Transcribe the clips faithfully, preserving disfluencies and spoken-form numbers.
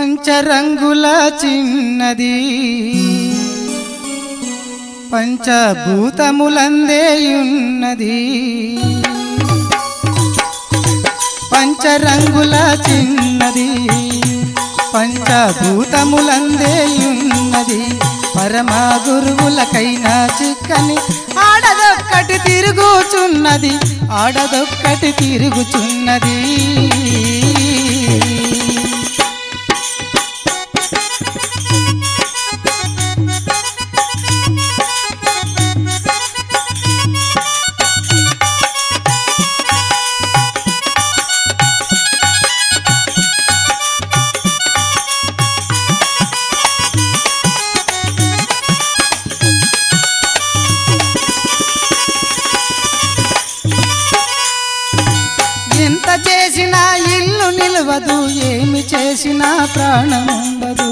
పంచరంగుల చిన్నది పంచభూతములందేయున్నది పంచరంగుల చిన్నది పంచభూతములందేయున్నది పరమా గురువులకైనా చిక్కని ఆడదొక్కటి తిరుగుచున్నది ఆడదొక్కటి తిరుగుచున్నది ఎంత చేసినా ఇల్లు నిలవదు ఏమి చేసినా ప్రాణం ఉండదు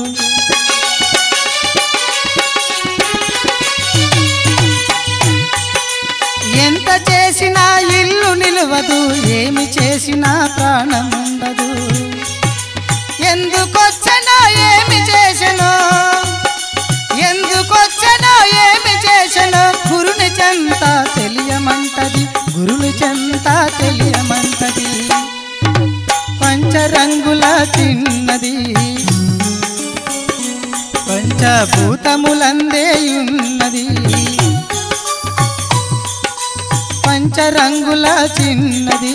ఎంత చేసినా ఇల్లు నిలవదు ఏమి చేసినా ప్రాణం ఉండదు ఎందుకొచ్చనో ఏమి చేసనో ఎందుకొచ్చనో ఏమి చేసనో గురుని చెంత తెలియమంటది గురుని చెంత తెలియమంటది పంచరంగుల చిన్నది పంచభూతములందేయున్నది పంచరంగుల చిన్నది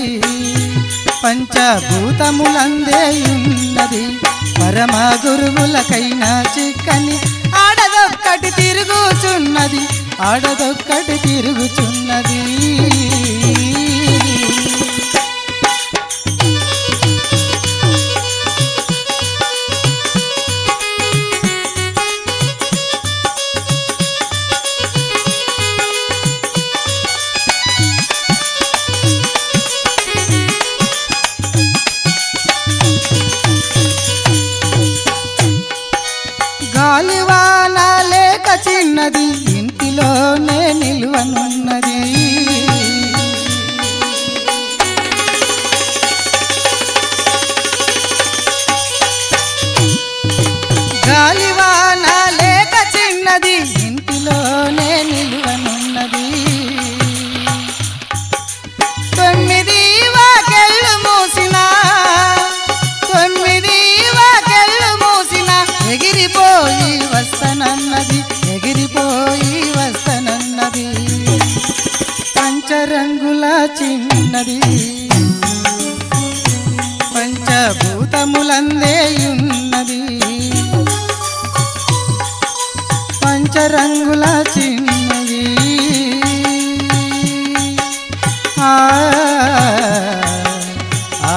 పంచభూతములందేయున్నది పరమా గురువులకైనా చిక్కని ఆడదొక్కటి తిరుగుచున్నది ఆడదొక్కటి తిరుగుచున్నది గాలివాన లేక చిన్నది ఇంటిలోనే నిలువనున్నది గాలివాన లేక చిన్నది ఇంటిలోనే నిలువనున్నది తొమ్మిది వాకెళ్ళు మూసిన తొమ్మిది వాకెళ్ళు మూసిన ఎగిరిపోయి వస్తనన్నది ఎగిరిపోయి వస్తనన్నది పంచరంగుల చిన్నది పంచభూతములందేయున్నది పంచరంగుల చిన్నది ఆ ఆ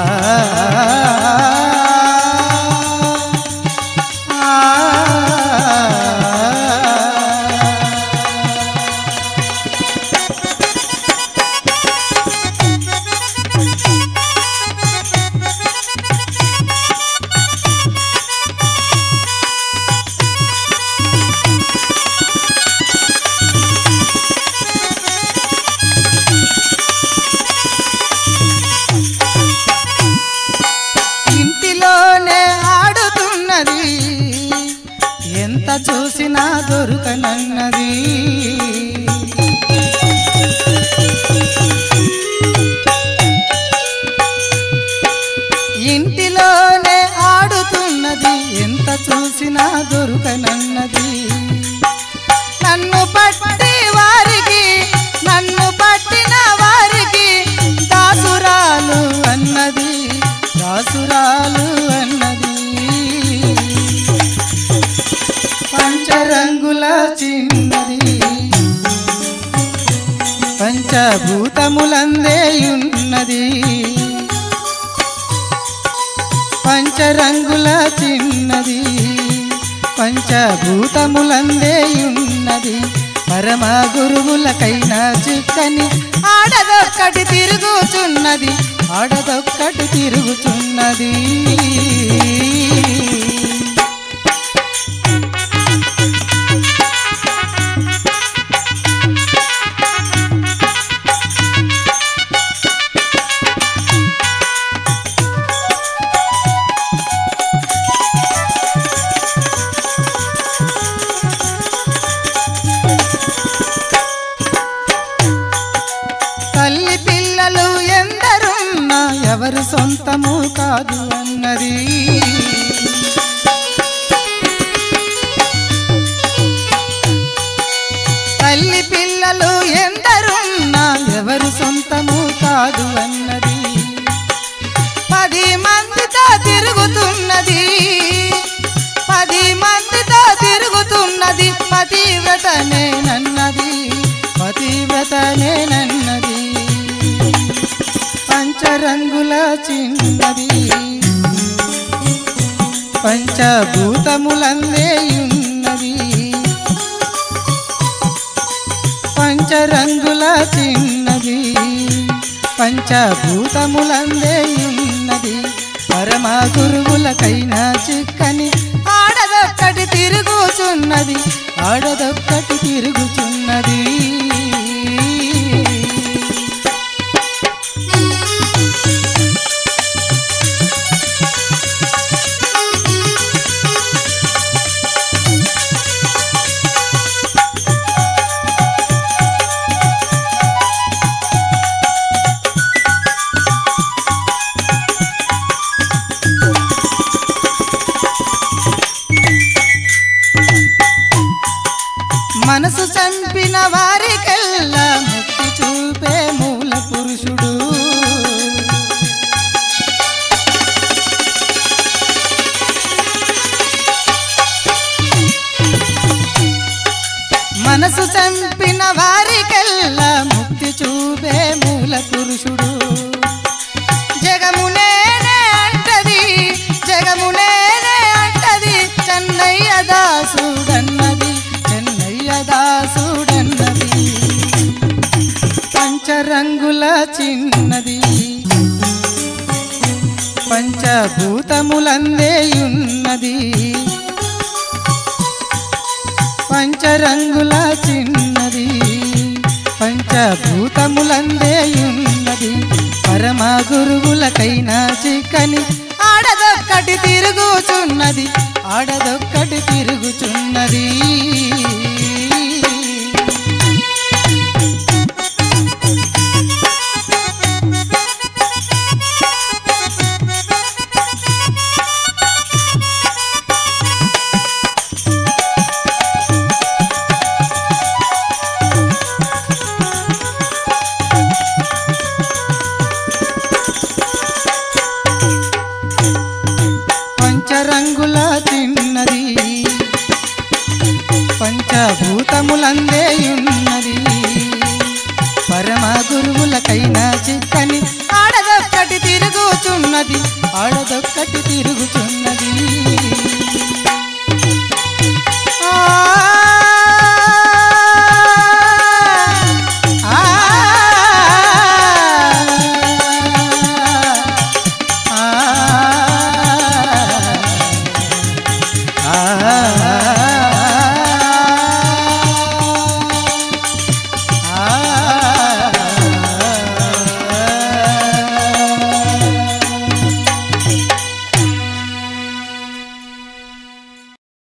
ఇంటిలోనే ఆడుతున్నది ఎంత చూసినా దొరకనన్నది ఇంటిలోనే ఆడుతున్నది ఎంత చూసినా దొరకనన్నది నన్ను పట్టి వారికి నన్ను పట్టిన వారికి దాసురాలు అన్నది దాసురాలు అన్నది పంచరంగుల చిన్నది పంచభూతములందేయున్నది పంచరంగుల చిన్నది పంచభూతములందేయున్నది పరమా గురువులకైనా చిక్కని ఆడదొక్కటి తిరుగుచున్నది ఆడదొక్కటి తిరుగుచున్నది ఎవరు సొంతము కాదు అన్నది. తల్లి పిల్లలు ఎందరున్నా ఎవరు సొంతము కాదు అన్నది. పది మందితో తిరుగుతున్నది, పది మందితో తిరుగుతున్నది, పతివ్రతనేనన్నది, పతివ్రతనేనన్నది. పంచరంగుల చిన్నది, పంచభూతములందేయున్నది, పంచరంగుల చిన్నది, పంచభూతములందేయున్నది. పరమ గురువులకైనా చిక్కని ఆడదొక్కటి తిరుగుచున్నది, ఆడదొక్కటి తిరుగుచున్నది. మనసు చంపిన వారికెల్లా ముక్తి చూపే మూల పురుషుడు. మనసు చంపిన వారికెల్లా ముక్తి చూపే మూల పురుషుడు. జగమునేనే అంటది, జగమునేనే అంటది, చెన్నయ్య దాసుడన్నది, దాసుడన్నది. పంచరంగుల చిన్నది, పంచభూతములందేయున్నది, పంచరంగుల చిన్నది, పంచభూతములందేయున్నది. పరమ గురువులకైనా చిక్కని ఆడదొక్కటి తిరుగుచున్నది, ఆడదొక్కటి తిరుగుచున్నది. పంచరంగుల చిన్నది, పంచభూతములందేయున్నది. పరమ గురువులకైనా చిక్కని ఆడదొక్కటి తిరుగుచున్నది, ఆడదొక్కటి తిరుగుచున్నది.